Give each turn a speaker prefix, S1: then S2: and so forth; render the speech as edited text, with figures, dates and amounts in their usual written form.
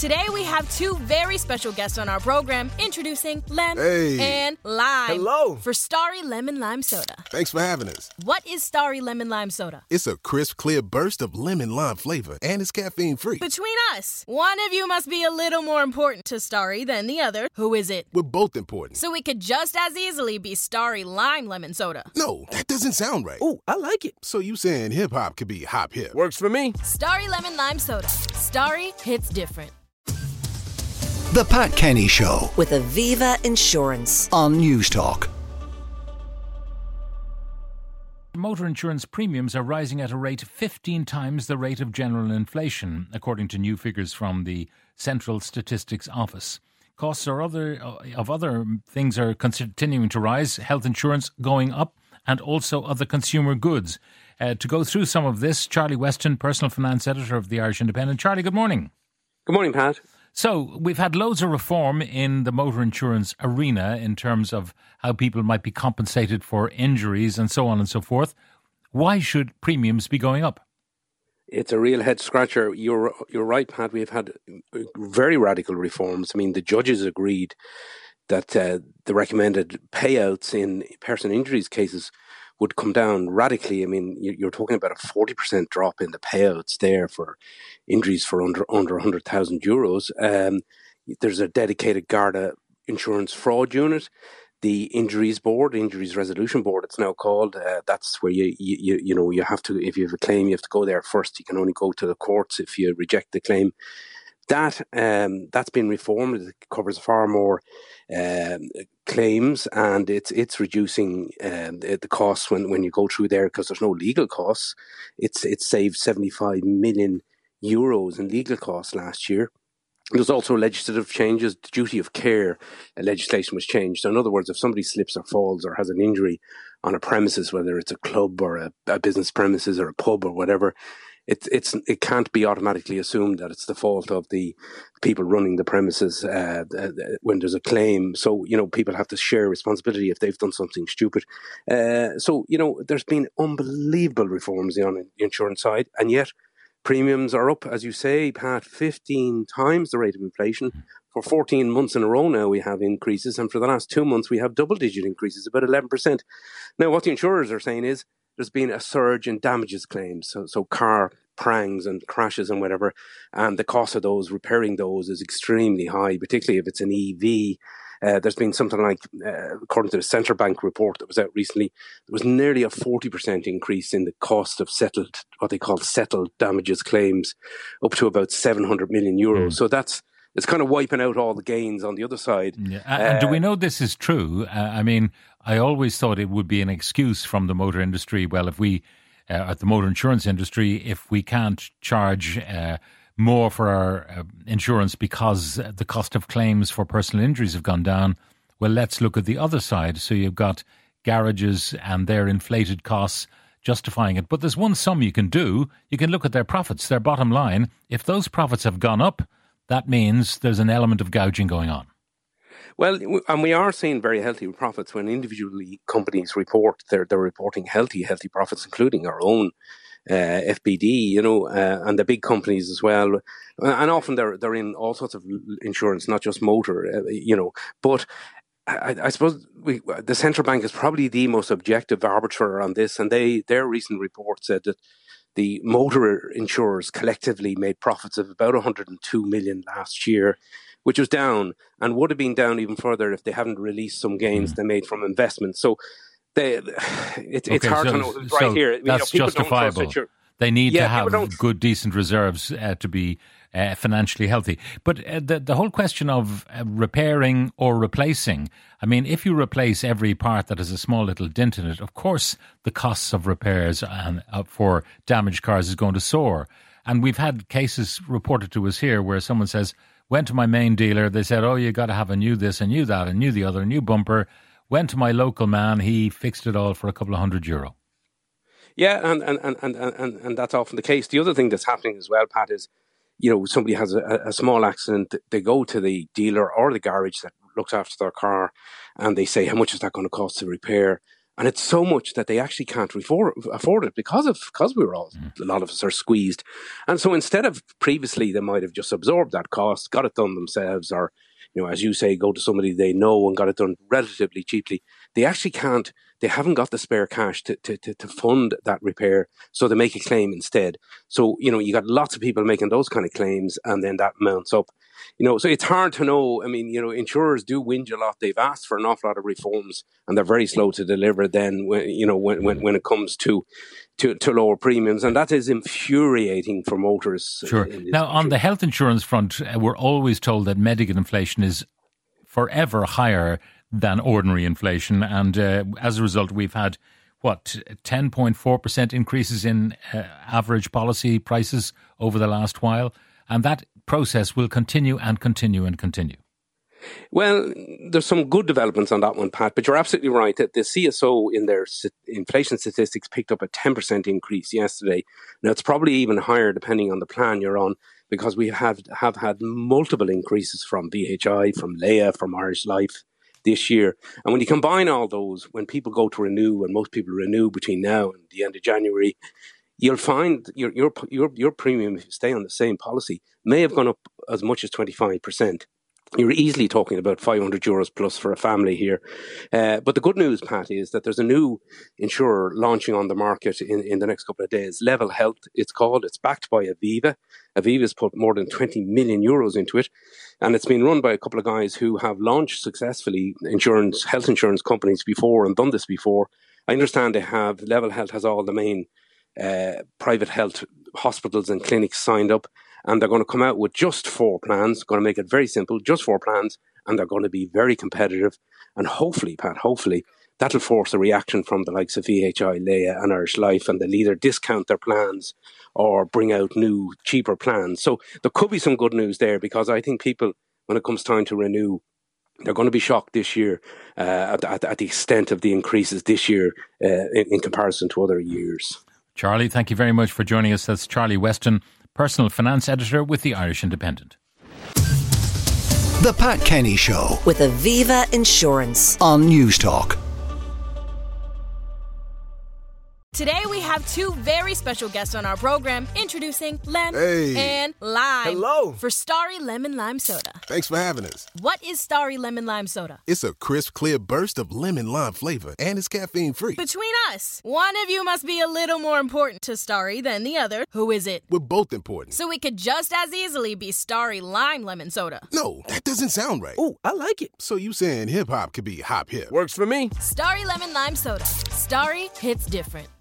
S1: Today we have two very special guests on our program, introducing Lem and Lime.
S2: Hello.
S1: For Starry Lemon Lime Soda.
S2: Thanks for having us.
S1: What is Starry Lemon Lime Soda?
S2: It's a crisp, clear burst of lemon lime flavor, and it's caffeine-free.
S1: Between us, one of you must be a little more important to Starry than the other. Who is it?
S2: We're both important.
S1: So it could just as easily be Starry Lime Lemon Soda.
S2: No, that doesn't sound right.
S3: Oh, I like it.
S2: So you saying hip-hop could be hop-hip?
S3: Works for me.
S1: Starry Lemon Lime Soda. Starry hits different.
S4: The Pat Kenny Show
S5: with Aviva Insurance
S4: on News Talk.
S6: Motor insurance premiums are rising at a rate 15 times the rate of general inflation, according to new figures from the Central Statistics Office. Costs of other things are continuing to rise, health insurance going up, and also other consumer goods. To go through some of this, Charlie Weston, personal finance editor of the Irish Independent. Charlie, good morning.
S7: Good morning, Pat.
S6: So we've had loads of reform in the motor insurance arena in terms of how people might be compensated for injuries and so on and so forth. Why should premiums be going up?
S7: It's a real head scratcher. You're right, Pat. We've had very radical reforms. I mean, the judges agreed that the recommended payouts in person injuries cases would come down radically. I mean, you're talking about a 40% drop in the payouts there for injuries for under 100,000 euros. There's a dedicated Garda insurance fraud unit. The Injuries Resolution Board, it's now called. That's where you have to, if you have a claim, you have to go there first. You can only go to the courts if you reject the claim. That's been reformed. It covers far more claims, and it's reducing the costs when you go through there, because there's no legal costs. It's saved 75 million euros in legal costs last year. There's also legislative changes. The duty of care legislation was changed. So in other words, if somebody slips or falls or has an injury on a premises, whether it's a club or a business premises or a pub or whatever, it can't be automatically assumed that it's the fault of the people running the premises when there's a claim. So, people have to share responsibility if they've done something stupid. So, there's been unbelievable reforms on the insurance side, and yet premiums are up, as you say, Pat, 15 times the rate of inflation. For 14 months in a row now we have increases, and for the last 2 months we have double-digit increases, about 11%. Now, what the insurers are saying is there's been a surge in damages claims, so car prangs and crashes and whatever, and the cost of those, repairing those, is extremely high, particularly if it's an EV. There's been something like, according to the Central Bank report that was out recently, there was nearly a 40% increase in the cost of what they call settled damages claims, up to about 700 million euros. So it's kind of wiping out all the gains on the other side.
S6: Yeah. And do we know this is true? I mean, I always thought it would be an excuse from the motor industry. Well, if we, at the motor insurance industry, if we can't charge more for our insurance because the cost of claims for personal injuries have gone down, well, let's look at the other side. So you've got garages and their inflated costs justifying it. But there's one sum you can do. You can look at their profits, their bottom line. If those profits have gone up, that means there's an element of gouging going on.
S7: Well, and we are seeing very healthy profits when individually companies report. They're reporting healthy profits, including our own FBD, and the big companies as well. And often they're in all sorts of insurance, not just motor, But I suppose the central bank is probably the most objective arbiter on this, and their recent report said that the motor insurers collectively made profits of about 102 million last year, which was down and would have been down even further if they hadn't released some gains they made from investments. So it's hard to know right here.
S6: That's justifiable. They need to have good, decent reserves to be financially healthy. But the whole question of repairing or replacing, I mean, if you replace every part that has a small little dent in it, of course the costs of repairs and for damaged cars is going to soar. And we've had cases reported to us here where someone says, went to my main dealer, they said, oh, you got to have a new this, a new that, a new the other, a new bumper. Went to my local man, he fixed it all for a couple of €100.
S7: Yeah, and that's often the case. The other thing that's happening as well, Pat, is, somebody has a small accident, they go to the dealer or the garage that looks after their car, and they say, how much is that going to cost to repair? And it's so much that they actually can't afford it because we're all, a lot of us are squeezed. And so instead of previously, they might have just absorbed that cost, got it done themselves, or, as you say, go to somebody they know and got it done relatively cheaply. They actually can't. They haven't got the spare cash to fund that repair, so they make a claim instead. So, you got lots of people making those kind of claims, and then that mounts up. So it's hard to know. I mean, insurers do whinge a lot. They've asked for an awful lot of reforms, and they're very slow to deliver then, when it comes to lower premiums. And that is infuriating for motorists.
S6: Sure. Now, on the health insurance front, we're always told that medical inflation is forever higher than ordinary inflation. And as a result, we've had, 10.4% increases in average policy prices over the last while. And that process will continue and continue and continue.
S7: Well, there's some good developments on that one, Pat, but you're absolutely right that the CSO in their inflation statistics picked up a 10% increase yesterday. Now, it's probably even higher depending on the plan you're on, because we have had multiple increases from VHI, from Leia, from Irish Life this year. And when you combine all those, when people go to renew, and most people renew between now and the end of January, you'll find your premium, if you stay on the same policy, may have gone up as much as 25%. You're easily talking about €500 plus for a family here. But the good news, Pat, is that there's a new insurer launching on the market in the next couple of days. Level Health, it's called. It's backed by Aviva. Aviva's put more than €20 million into it. And it's been run by a couple of guys who have launched successfully health insurance companies before and done this before. I understand Level Health has all the main private health hospitals and clinics signed up. And they're going to come out with just 4 plans, going to make it very simple, just 4 plans, and they're going to be very competitive. And hopefully, Pat, that'll force a reaction from the likes of VHI, Leia and Irish Life, and they'll either discount their plans or bring out new, cheaper plans. So there could be some good news there, because I think people, when it comes time to renew, they're going to be shocked this year at the extent of the increases this year in comparison to other years.
S6: Charlie, thank you very much for joining us. That's Charlie Weston, Personal Finance Editor with the Irish Independent.
S4: The Pat Kenny Show
S5: with Aviva Insurance
S4: on News Talk.
S1: Today we have 2 very special guests on our program, introducing Lem and Lime.
S2: Hello.
S1: For Starry Lemon Lime Soda.
S2: Thanks for having us.
S1: What is Starry Lemon Lime Soda?
S2: It's a crisp, clear burst of lemon lime flavor, and it's caffeine-free.
S1: Between us, one of you must be a little more important to Starry than the other. Who is it?
S2: We're both important.
S1: So it could just as easily be Starry Lime Lemon Soda.
S2: No, that doesn't sound right.
S3: Oh, I like it.
S2: So you saying hip-hop could be hop-hip?
S3: Works for me.
S1: Starry Lemon Lime Soda. Starry hits different.